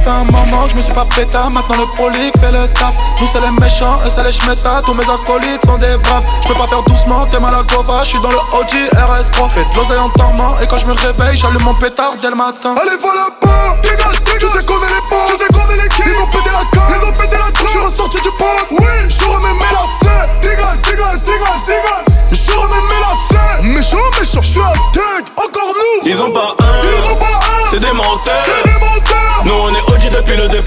fait un moment que je me suis pas pétard. Maintenant le prolique fait le taf. Nous c'est les méchants et c'est les schmettas. Tous mes acolytes sont des braves. Je peux pas faire doucement, t'es mal à Gova. Je suis dans le OG RS3. Fais de l'oseille en dormant. Et quand je me réveille, j'allume mon pétard dès le matin. Allez voilà pas, dégage, tu sais qu'on est les boss. Tu sais qu'on est l'équipe. Ils ont pété la carte, ils ont pété la trappe. Je suis ressorti du poste, oui. Je remets mes lacets. Dégage, dégage, dégage, dégage. Je remets mes lacets. Méchant, méchant, je suis un tag, encore nous. Ils ont pas